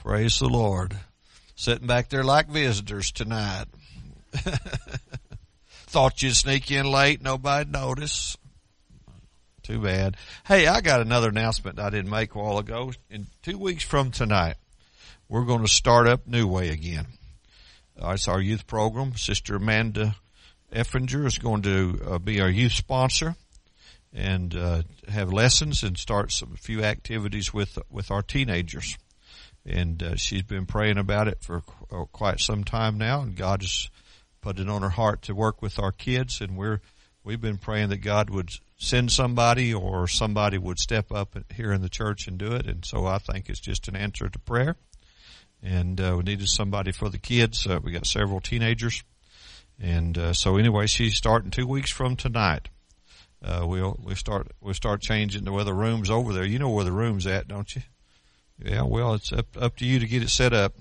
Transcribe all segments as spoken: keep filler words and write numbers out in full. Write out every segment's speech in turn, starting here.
Praise the Lord. Sitting back there like visitors tonight. Thought you'd sneak in late, nobody'd notice. Too bad. Hey, I got another announcement I didn't make a while ago. In two weeks from tonight, we're going to start up New Way again. Uh, it's our youth program. Sister Amanda Effinger is going to uh, be our youth sponsor and uh, have lessons and start some a few activities with with our teenagers. And uh, she's been praying about it for qu- quite some time now, and God has put it on her heart to work with our kids. And we're we've been praying that God would send somebody or somebody would step up here in the church and do it. And so I think it's just an answer to prayer. And uh, we needed somebody for the kids. Uh, we got several teenagers. And uh, so anyway, she's starting two weeks from tonight. Uh, we'll we start we'll start changing the where the room's over there. You know where the room's at, don't you? Yeah, well, it's up up to you to get it set up.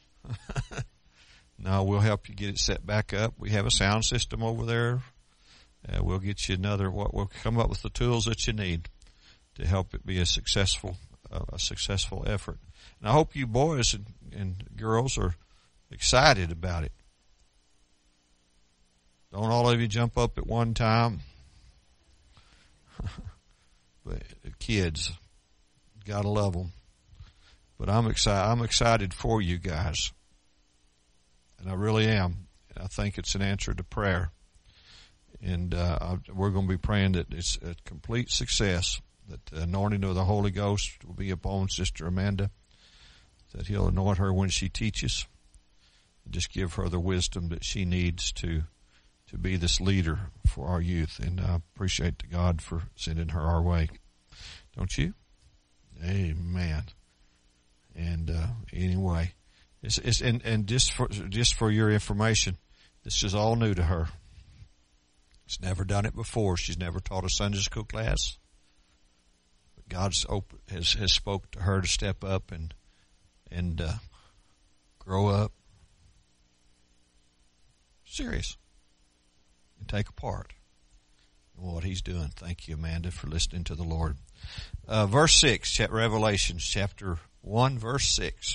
No, we'll help you get it set back up. We have a sound system over there. Uh, we'll get you another. What we'll come up with the tools that you need to help it be a successful uh, a successful effort. And I hope you boys and, and girls are excited about it. Don't all of you jump up at one time. But kids, gotta love them. But I'm excited. I'm excited for you guys, and I really am. I think it's an answer to prayer, and uh, I, we're going to be praying that it's a complete success. That the anointing of the Holy Ghost will be upon Sister Amanda. That He'll anoint her when she teaches, and just give her the wisdom that she needs to to be this leader for our youth. And I appreciate God for sending her our way. Don't you? Amen. And uh, anyway, it's, it's and, and just for just for your information, this is all new to her. She's never done it before. She's never taught a Sunday school class. But God's open, has has spoke to her to step up and and uh, grow up. Serious. And take a part in what He's doing. Thank you, Amanda, for listening to the Lord. Uh, verse six, Revelations chapter one, verse six.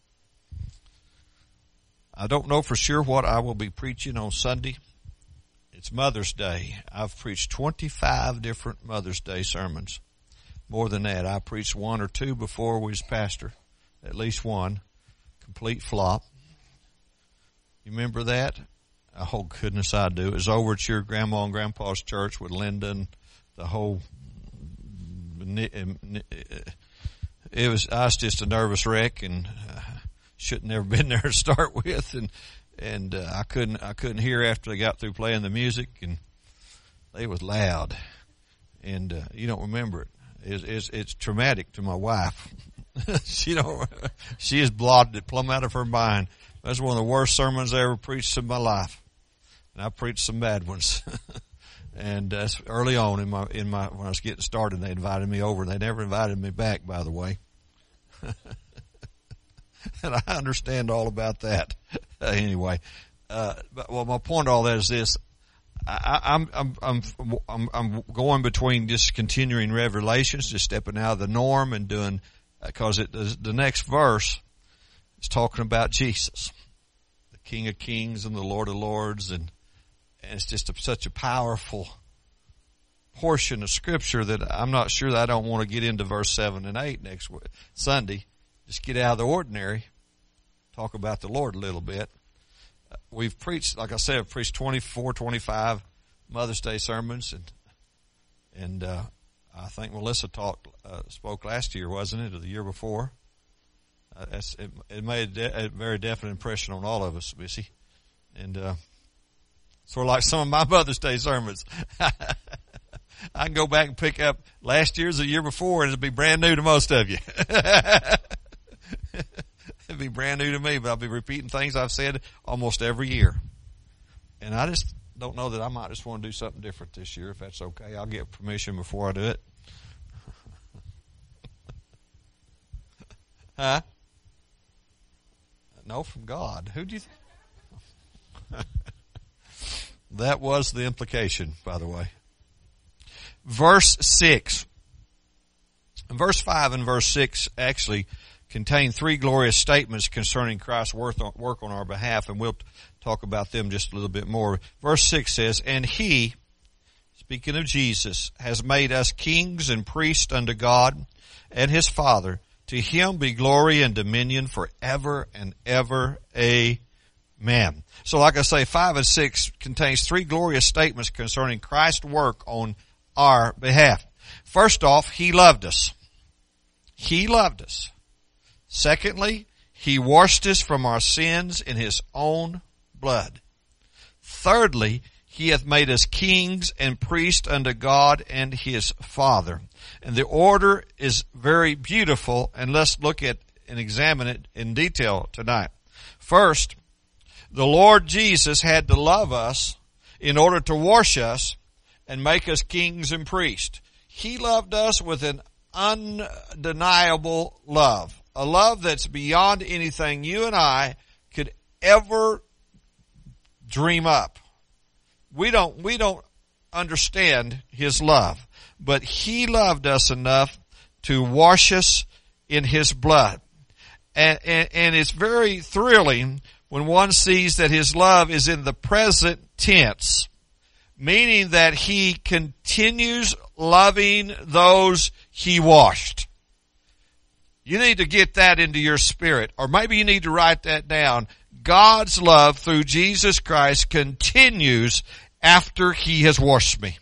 I don't know for sure what I will be preaching on Sunday. It's Mother's Day. I've preached twenty-five different Mother's Day sermons. More than that. I preached one or two before we was pastor. At least one. Complete flop. You remember that? Oh, goodness, I do. It was over at your grandma and grandpa's church with Linda and the whole... It was, I was just a nervous wreck and uh, shouldn't never been there to start with. And, and, uh, I couldn't, I couldn't hear after they got through playing the music, and they was loud. And, uh, you don't remember it. It's, it's, it's traumatic to my wife. She don't, she is blotted it plumb out of her mind. That's one of the worst sermons I ever preached in my life. And I preached some bad ones. And that's uh, early on in my, in my, when I was getting started, they invited me over. They never invited me back, by the way. And I understand all about that. Uh, anyway, uh, but well, my point of all that is this. I, I'm, I'm, I'm, I'm, I'm going between just continuing Revelations, just stepping out of the norm and doing, because it, the next verse is talking about Jesus, the King of Kings and the Lord of Lords, and, and it's just a, such a powerful portion of Scripture that I'm not sure that I don't want to get into verse seven and eight next Sunday. Just get out of the ordinary, talk about the Lord a little bit. Uh, we've preached, like I said, I've preached twenty-four, twenty-five Mother's Day sermons, and and uh, I think Melissa taught, uh, spoke last year, wasn't it, or the year before? Uh, that's, it, it made a, de- a very definite impression on all of us, Missy. And uh, sort of like some of my Mother's Day sermons. I can go back and pick up last year's, the year before, and it'll be brand new to most of you. It'll be brand new to me, but I'll be repeating things I've said almost every year. And I just don't know that I might just want to do something different this year, if that's okay. I'll get permission before I do it. Huh? No, from God. Who do you think? That was the implication, by the way. Verse six. Verse five and verse six actually contain three glorious statements concerning Christ's work on our behalf, and we'll talk about them just a little bit more. Verse six says, and he, speaking of Jesus, has made us kings and priests unto God and his Father. To him be glory and dominion forever and ever. Amen. So like I say, five and six contains three glorious statements concerning Christ's work on our behalf. First off, he loved us. He loved us. Secondly, he washed us from our sins in his own blood. Thirdly, he hath made us kings and priests unto God and his Father. And the order is very beautiful, and let's look at and examine it in detail tonight. First, the Lord Jesus had to love us in order to wash us and make us kings and priests. He loved us with an undeniable love, a love that's beyond anything you and I could ever dream up. We don't, we don't understand his love, but he loved us enough to wash us in his blood. And, and, and it's very thrilling when one sees that his love is in the present tense, meaning that he continues loving those he washed. You need to get that into your spirit, or maybe you need to write that down. God's love through Jesus Christ continues after he has washed me.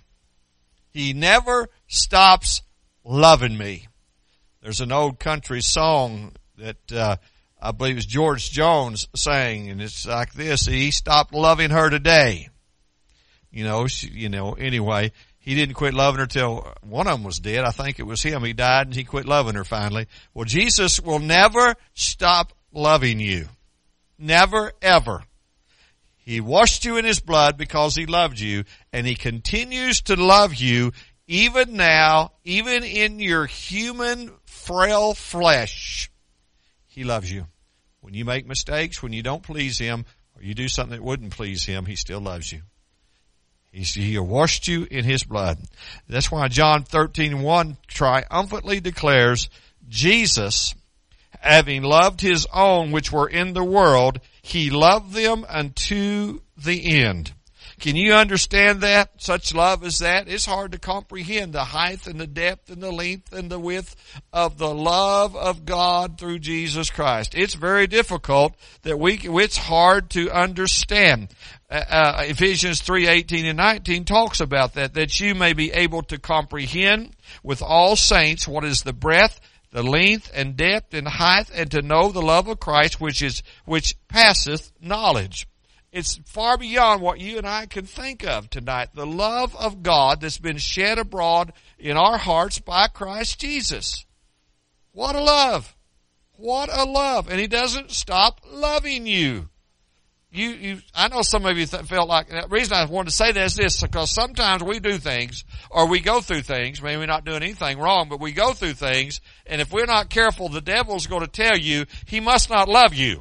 He never stops loving me. There's an old country song that uh, I believe is George Jones sang, and it's like this: he stopped loving her today. You know, she, you know, anyway, he didn't quit loving her till one of them was dead. I think it was him. He died and he quit loving her finally. Well, Jesus will never stop loving you. Never, ever. He washed you in his blood because he loved you, and he continues to love you even now, even in your human, frail flesh. He loves you. When you make mistakes, when you don't please him, or you do something that wouldn't please him, he still loves you. He's, he washed you in his blood. That's why John thirteen one triumphantly declares, Jesus, having loved his own which were in the world, he loved them unto the end. Can you understand that? Such love as that? It's hard to comprehend the height and the depth and the length and the width of the love of God through Jesus Christ. It's very difficult that we, it's hard to understand. Uh, Ephesians three eighteen and nineteen talks about that, that you may be able to comprehend with all saints what is the breadth, the length and depth and height, and to know the love of Christ which is, which passeth knowledge. It's far beyond what you and I can think of tonight. The love of God that's been shed abroad in our hearts by Christ Jesus. What a love. What a love. And he doesn't stop loving you. You, you, I know some of you th- felt like, the reason I wanted to say that is this, because sometimes we do things, or we go through things, maybe we're not doing anything wrong, but we go through things, and if we're not careful, the devil's going to tell you he must not love you.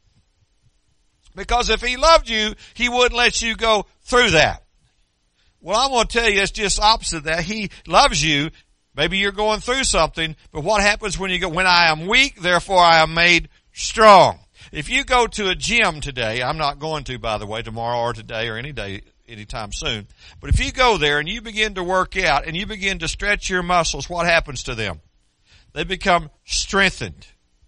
Because if he loved you, he wouldn't let you go through that. Well, I'm going to tell you it's just opposite of that. He loves you. Maybe you're going through something, but what happens when you go, when I am weak, therefore I am made strong. If you go to a gym today, I'm not going to, by the way, tomorrow or today or any day, anytime soon. But if you go there and you begin to work out and you begin to stretch your muscles, what happens to them? They become strengthened.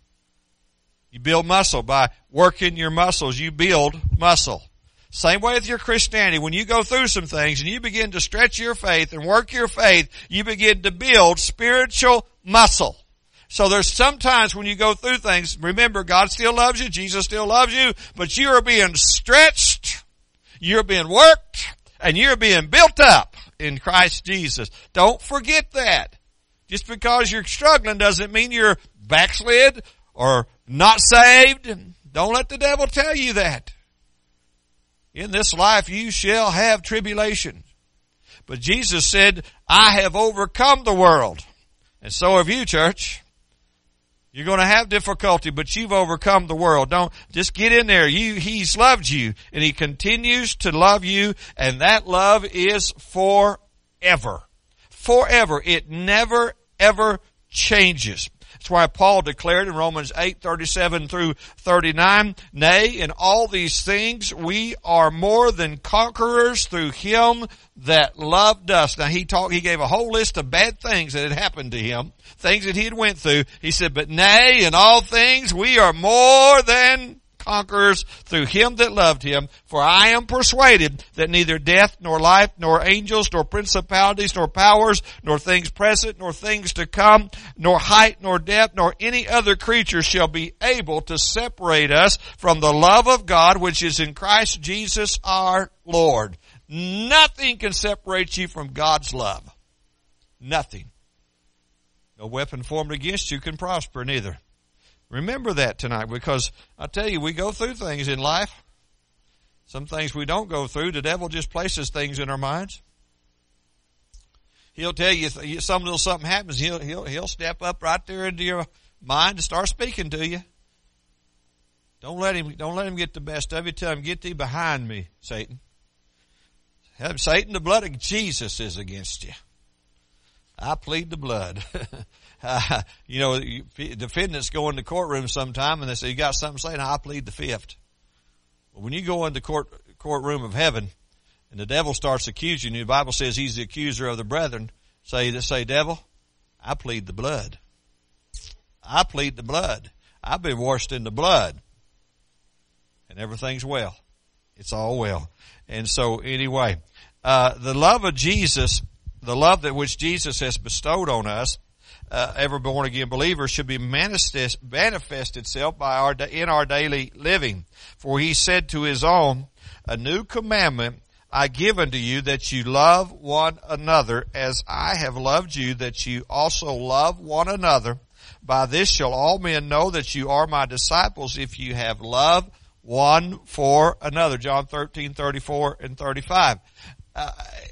You build muscle by working your muscles. You build muscle. Same way with your Christianity. When you go through some things and you begin to stretch your faith and work your faith, you begin to build spiritual muscle. So there's sometimes when you go through things, remember, God still loves you, Jesus still loves you, but you are being stretched, you're being worked, and you're being built up in Christ Jesus. Don't forget that. Just because you're struggling doesn't mean you're backslid or not saved. Don't let the devil tell you that. In this life you shall have tribulation. But Jesus said, I have overcome the world. And so have you, church. You're going to have difficulty, but you've overcome the world. Don't just get in there. You, he's loved you, and he continues to love you, and that love is forever. Forever. It never, ever changes. That's why Paul declared in Romans eight, thirty-seven through thirty-nine, nay, in all these things we are more than conquerors through him that loved us. Now he talked, he gave a whole list of bad things that had happened to him, things that he had went through. He said, but nay, in all things we are more than conquerors through him that loved him. For I am persuaded that neither death, nor life, nor angels, nor principalities, nor powers, nor things present, nor things to come, nor height, nor depth, nor any other creature shall be able to separate us from the love of God which is in Christ Jesus our Lord. Nothing can separate you from God's love. Nothing. No weapon formed against you can prosper, neither. Remember that tonight, because I tell you, we go through things in life. Some things we don't go through. The devil just places things in our minds. He'll tell you some little something happens. He'll he'll he'll step up right there into your mind and start speaking to you. Don't let him don't let him get the best of you. Tell him, get thee behind me, Satan. Have Satan, the blood of Jesus is against you. I plead the blood. uh, you know, defendants go in the courtroom sometime and they say, you got something to say? No, I plead the fifth. Well, when you go in the court, courtroom of heaven and the devil starts accusing you, the Bible says he's the accuser of the brethren. Say, say, devil, I plead the blood. I plead the blood. I've been washed in the blood. And everything's well. It's all well. And so anyway, uh, the love of Jesus, the love that which Jesus has bestowed on us, uh, every born again believer, should be manifest, manifest itself by our, in our daily living. For he said to his own, a new commandment I give unto you, that you love one another as I have loved you, that you also love one another. By this shall all men know that you are my disciples, if you have love one for another. John thirteen, thirty-four and thirty-five. Uh,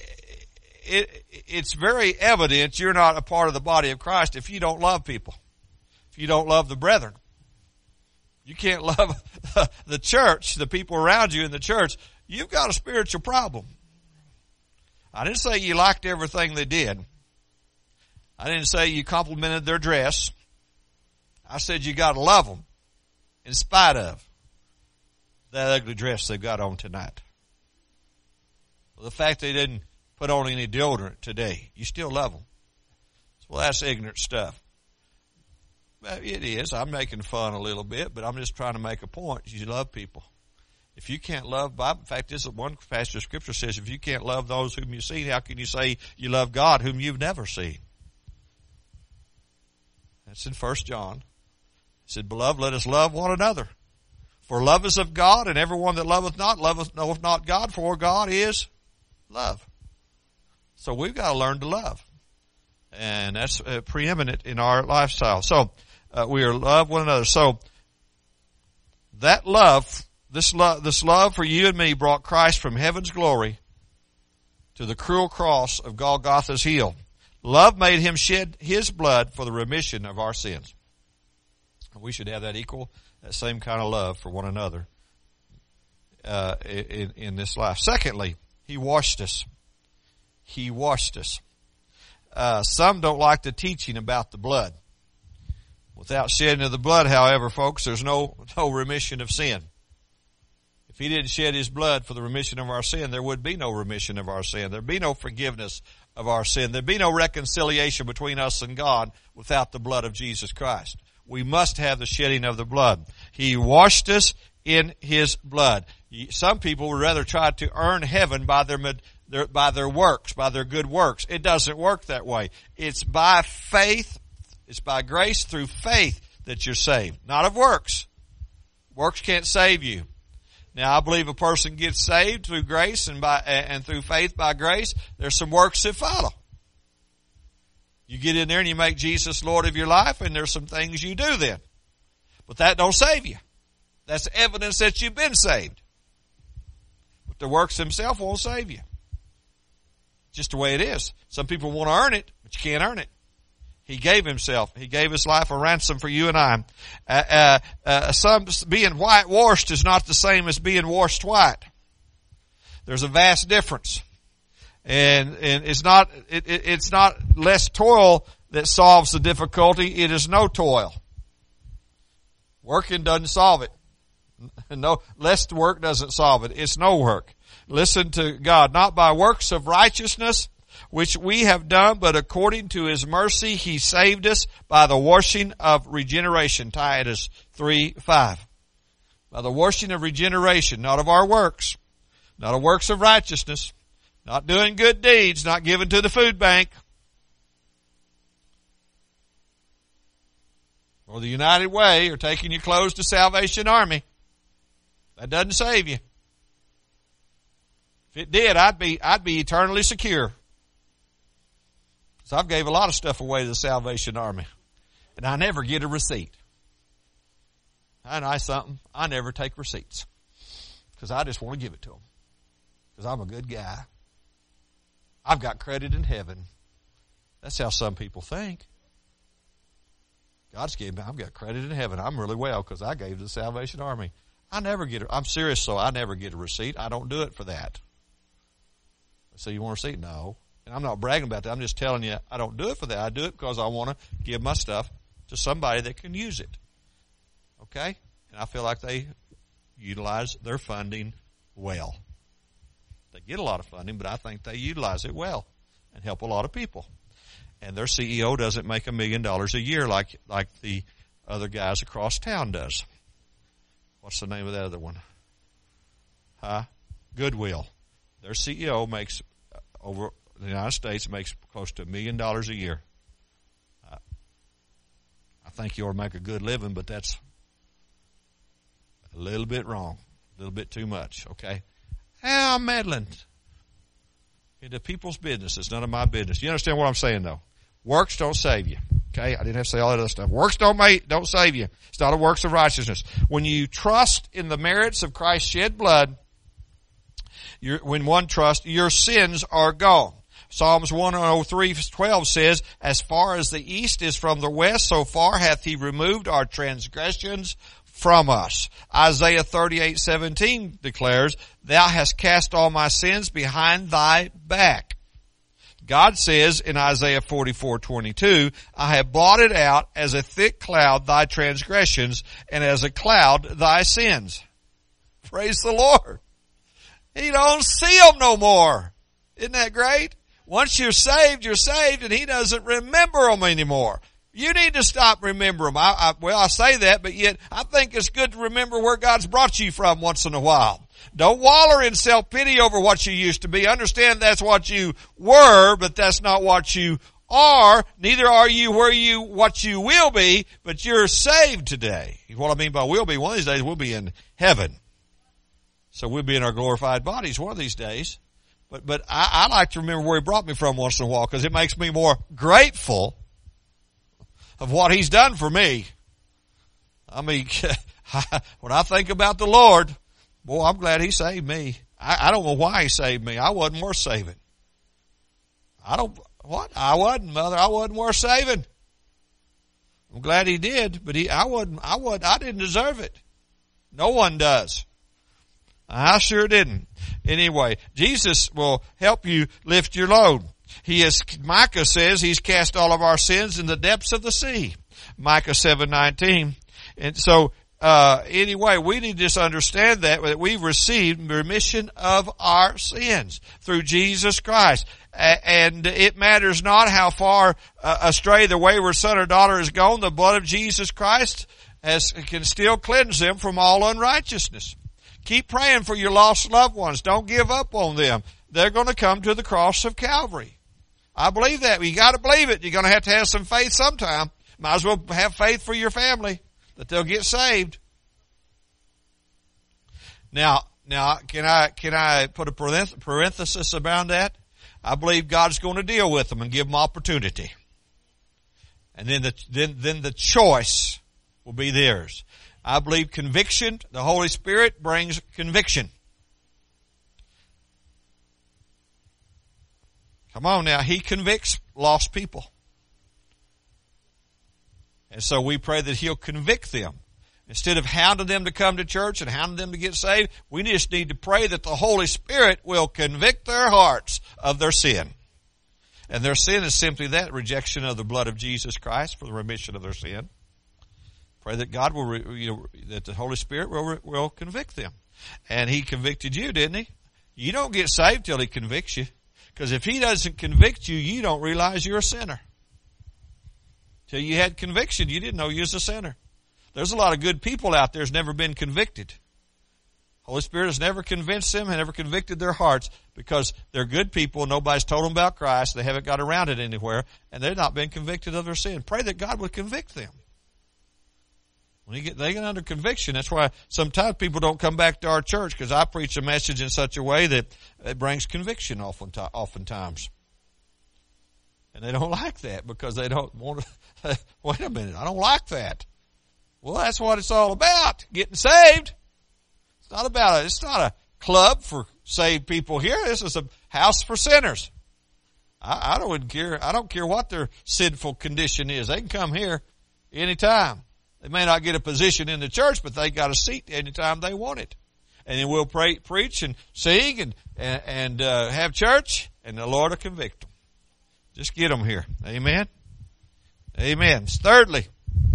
it, it's very evident you're not a part of the body of Christ if you don't love people. If you don't love the brethren. You can't love the church, the people around you in the church. You've got a spiritual problem. I didn't say you liked everything they did. I didn't say you complimented their dress. I said you got to love them in spite of that ugly dress they've got on tonight. Well, the fact they didn't put on any deodorant today, you still love them. Well, that's ignorant stuff. Well, it is. I'm making fun a little bit, but I'm just trying to make a point. You love people. If you can't love, Bible, in fact, this is one passage of Scripture says, if you can't love those whom you see, how can you say you love God whom you've never seen? That's in First John. It said, beloved, let us love one another. For love is of God, and everyone that loveth not, loveth knoweth not God, for God is love. So we've got to learn to love. And that's uh, preeminent in our lifestyle. So, uh, we are love one another. So, that love, this love, this love for you and me brought Christ from heaven's glory to the cruel cross of Golgotha's hill. Love made him shed his blood for the remission of our sins. We should have that equal, that same kind of love for one another, uh, in, in this life. Secondly, he washed us. He washed us. Uh, some don't like the teaching about the blood. Without shedding of the blood, however, folks, there's no, no remission of sin. If he didn't shed his blood for the remission of our sin, there would be no remission of our sin. There'd be no forgiveness of our sin. There'd be no reconciliation between us and God without the blood of Jesus Christ. We must have the shedding of the blood. He washed us in his blood. Some people would rather try to earn heaven by their, their, by their works, by their good works. It doesn't work that way. It's by faith, it's by grace through faith that you're saved, not of works. Works can't save you. Now, I believe a person gets saved through grace and by, and through faith by grace. There's some works that follow. You get in there and you make Jesus Lord of your life, and there's some things you do then. But that don't save you. That's evidence that you've been saved. But the works themselves won't save you. Just the way it is. Some people want to earn it, but you can't earn it. He gave himself. He gave his life a ransom for you and I. Uh, uh, uh, some, being whitewashed is not the same as being washed white. There's a vast difference. And, and it's not, it, it, it's not less toil that solves the difficulty. It is no toil. Working doesn't solve it. No, less work doesn't solve it. It's no work. Listen to God. Not by works of righteousness, which we have done, but according to His mercy, He saved us by the washing of regeneration. Titus three five. By the washing of regeneration, not of our works, not of works of righteousness, not doing good deeds, not giving to the food bank, or the United Way, or taking your clothes to Salvation Army. That doesn't save you. If it did, I'd be, I'd be eternally secure. So I've gave a lot of stuff away to the Salvation Army. And I never get a receipt. I know something. I never take receipts. Because I just want to give it to them. Because I'm a good guy. I've got credit in heaven. That's how some people think. God's gave me, I've got credit in heaven. I'm really well because I gave to the Salvation Army. I never get a, I'm serious, so I never get a receipt. I don't do it for that. So you want a receipt? No. And I'm not bragging about that. I'm just telling you I don't do it for that. I do it because I want to give my stuff to somebody that can use it. Okay? And I feel like they utilize their funding well. They get a lot of funding, but I think they utilize it well and help a lot of people. And their C E O doesn't make a million dollars a year like like the other guys across town does. What's the name of that other one? Huh? Goodwill. Their C E O makes uh, over the United States makes close to a million dollars a year. Uh, I think you ought to make a good living, but that's a little bit wrong, a little bit too much. Okay, hey, I'm meddling into people's business. It's none of my business. You understand what I'm saying, though? Works don't save you. Okay, I didn't have to say all that other stuff. Works don't make, don't save you. It's not a works of righteousness. When you trust in the merits of Christ's shed blood, you're, when one trusts, your sins are gone. Psalms one oh three twelve says, as far as the east is from the west, so far hath He removed our transgressions from us. Isaiah thirty-eight seventeen declares, thou hast cast all my sins behind thy back. God says in Isaiah forty-four twenty-two, I have blotted out as a thick cloud thy transgressions, and as a cloud thy sins. Praise the Lord. He don't see them no more. Isn't that great? Once you're saved, you're saved, and He doesn't remember them anymore. You need to stop remembering them. I, I, well, I say that, but yet I think it's good to remember where God's brought you from once in a while. Don't waller in self-pity over what you used to be. Understand that's what you were, but that's not what you are. Neither are you where you, what you will be, but you're saved today. What I mean by will be, one of these days we'll be in heaven. So we'll be in our glorified bodies one of these days. But, but I, I like to remember where He brought me from once in a while because it makes me more grateful of what He's done for me. I mean, when I think about the Lord, boy, I'm glad He saved me. I, I don't know why He saved me. I wasn't worth saving. I don't, what? I wasn't, Mother. I wasn't worth saving. I'm glad He did, but he, I wasn't, I wasn't, I didn't deserve it. No one does. I sure didn't. Anyway, Jesus will help you lift your load. He is, Micah says He's cast all of our sins in the depths of the sea. Micah seven nineteen. And so, uh, anyway, we need to just understand that, that we've received remission of our sins through Jesus Christ. A- and it matters not how far uh, astray the wayward son or daughter has gone, the blood of Jesus Christ has, can still cleanse them from all unrighteousness. Keep praying for your lost loved ones. Don't give up on them. They're going to come to the cross of Calvary. I believe that. You got to believe it. You're going to have to have some faith sometime. Might as well have faith for your family that they'll get saved. Now, now, can I can I put a parenthesis around that? I believe God's going to deal with them and give them opportunity, and then the then then the choice will be theirs. I believe conviction, the Holy Spirit brings conviction. Come on now, He convicts lost people. And so we pray that He'll convict them. Instead of hounding them to come to church and hounding them to get saved, we just need to pray that the Holy Spirit will convict their hearts of their sin. And their sin is simply that, rejection of the blood of Jesus Christ for the remission of their sin. Pray that God will, you know, that the Holy Spirit will, will convict them. And He convicted you, didn't He? You don't get saved till He convicts you. Because if He doesn't convict you, you don't realize you're a sinner. Till you had conviction, you didn't know you was a sinner. There's a lot of good people out there who's never been convicted. Holy Spirit has never convinced them and never convicted their hearts because they're good people. Nobody's told them about Christ. They haven't got around it anywhere, and they've not been convicted of their sin. Pray that God would convict them. When you get, they get under conviction, that's why sometimes people don't come back to our church, because I preach a message in such a way that it brings conviction oftentimes. And they don't like that because they don't want to, wait a minute, I don't like that. Well, that's what it's all about, getting saved. It's not about it. It's not a club for saved people here. This is a house for sinners. I, I don't care. I don't care what their sinful condition is. They can come here anytime. They may not get a position in the church, but they got a seat anytime they want it. And then we'll pray, preach and sing and and, and uh, have church, and the Lord will convict them. Just get them here. Amen. Amen. Thirdly,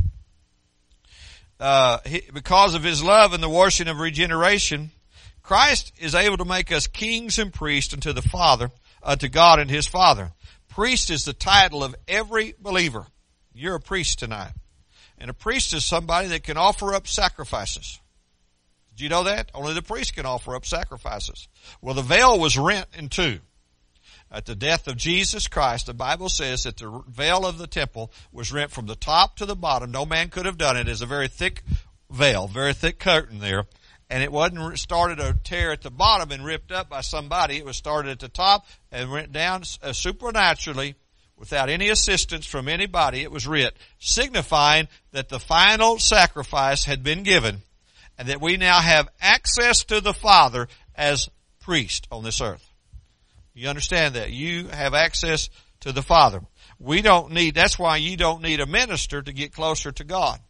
Uh, he, because of His love and the washing of regeneration, Christ is able to make us kings and priests unto the Father, uh, to God and His Father. Priest is the title of every believer. You're a priest tonight. And a priest is somebody that can offer up sacrifices. Did you know that? Only the priest can offer up sacrifices. Well, the veil was rent in two. At the death of Jesus Christ, the Bible says that the veil of the temple was rent from the top to the bottom. No man could have done it. It's a very thick veil, very thick curtain there. And it wasn't started a tear at the bottom and ripped up by somebody. It was started at the top and went down supernaturally without any assistance from anybody. It was rent, signifying that the final sacrifice had been given and that we now have access to the Father as priest on this earth. You understand that? You have access to the Father. We don't need, that's why you don't need a minister to get closer to God.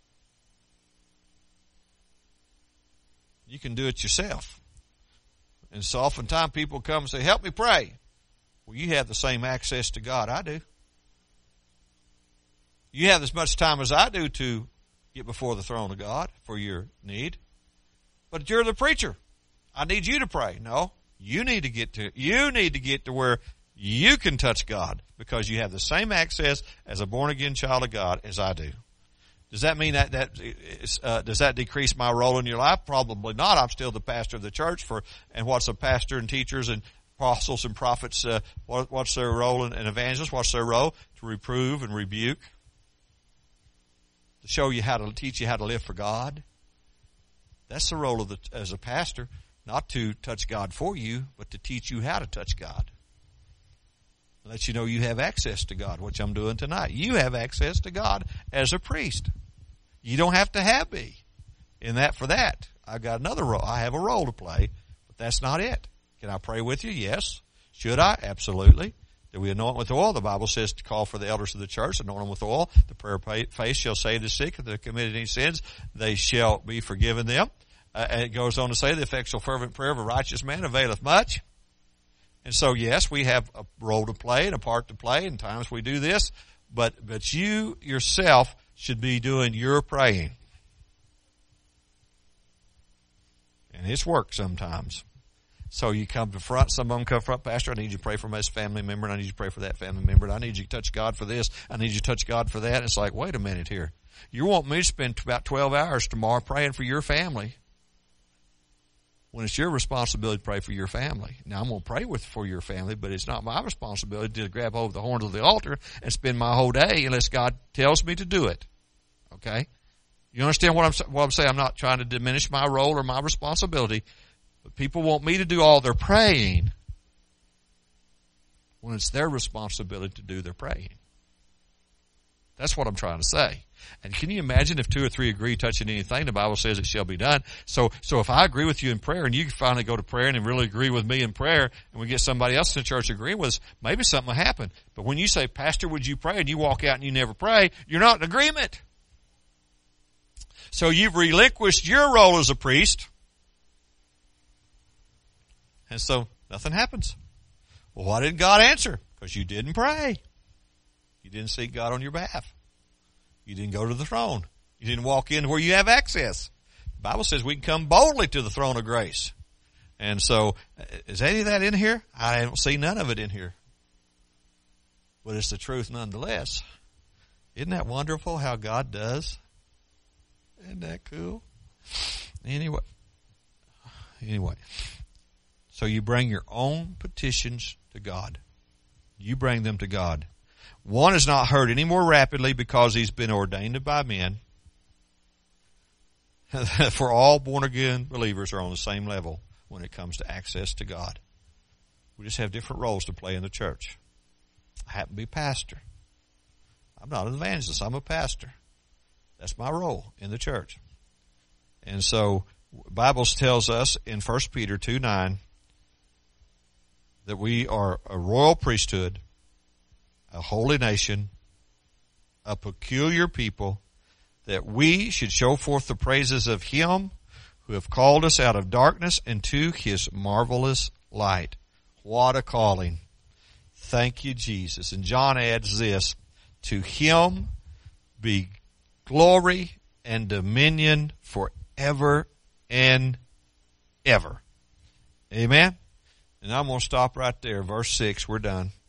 You can do it yourself. And so oftentimes people come and say, help me pray. Well, you have the same access to God I do. You have as much time as I do to get before the throne of God for your need. But you're the preacher. I need you to pray. No. You need to get to, you need to get to where you can touch God because you have the same access as a born again child of God as I do. Does that mean that, that, uh, does that decrease my role in your life? Probably not. I'm still the pastor of the church for, and what's a pastor and teachers and apostles and prophets, uh, what, what's their role, and evangelists, what's their role? To reprove and rebuke. To show you how to, teach you how to live for God. That's the role of the, as a pastor. Not to touch God for you, but to teach you how to touch God. Let you know you have access to God, which I'm doing tonight. You have access to God as a priest. You don't have to have me in that for that. I've got another role. I have a role to play, but that's not it. Can I pray with you? Yes. Should I? Absolutely. Do we anoint with oil? The Bible says to call for the elders of the church, anoint them with oil. The prayer of faith shall save the sick. If they committed any sins, they shall be forgiven them. Uh, and it goes on to say, the effectual fervent prayer of a righteous man availeth much. And so, yes, we have a role to play and a part to play, and times we do this, but, but you yourself should be doing your praying. And it's work sometimes. So you come to front, some of them come front, Pastor, I need you to pray for my family member, and I need you to pray for that family member, and I need you to touch God for this, I need you to touch God for that. And it's like, wait a minute here. You want me to spend about twelve hours tomorrow praying for your family, when it's your responsibility to pray for your family. Now, I'm going to pray with for your family, but it's not my responsibility to grab hold of the horns of the altar and spend my whole day unless God tells me to do it. Okay? You understand what I'm, what I'm saying? I'm not trying to diminish my role or my responsibility, but people want me to do all their praying when it's their responsibility to do their praying. That's what I'm trying to say. And can you imagine if two or three agree touching anything, the Bible says it shall be done. So, so if I agree with you in prayer and you finally go to prayer and really agree with me in prayer and we get somebody else in the church agreeing with us, maybe something will happen. But when you say, Pastor, would you pray? And you walk out and you never pray, you're not in agreement. So you've relinquished your role as a priest. And so nothing happens. Well, why didn't God answer? Because you didn't pray. You didn't seek God on your behalf. You didn't go to the throne. You didn't walk in where you have access. The Bible says we can come boldly to the throne of grace. And so, is any of that in here? I don't see none of it in here. But it's the truth nonetheless. Isn't that wonderful how God does? Isn't that cool? Anyway. Anyway. So you bring your own petitions to God. You bring them to God. One is not heard any more rapidly because he's been ordained by men. For all born-again believers are on the same level when it comes to access to God. We just have different roles to play in the church. I happen to be a pastor. I'm not an evangelist. I'm a pastor. That's my role in the church. And so, the Bible tells us in First Peter two nine that we are a royal priesthood, a holy nation, a peculiar people, that we should show forth the praises of Him who have called us out of darkness into His marvelous light. What a calling. Thank you, Jesus. And John adds this, to Him be glory and dominion forever and ever. Amen? And I'm going to stop right there. Verse six, we're done.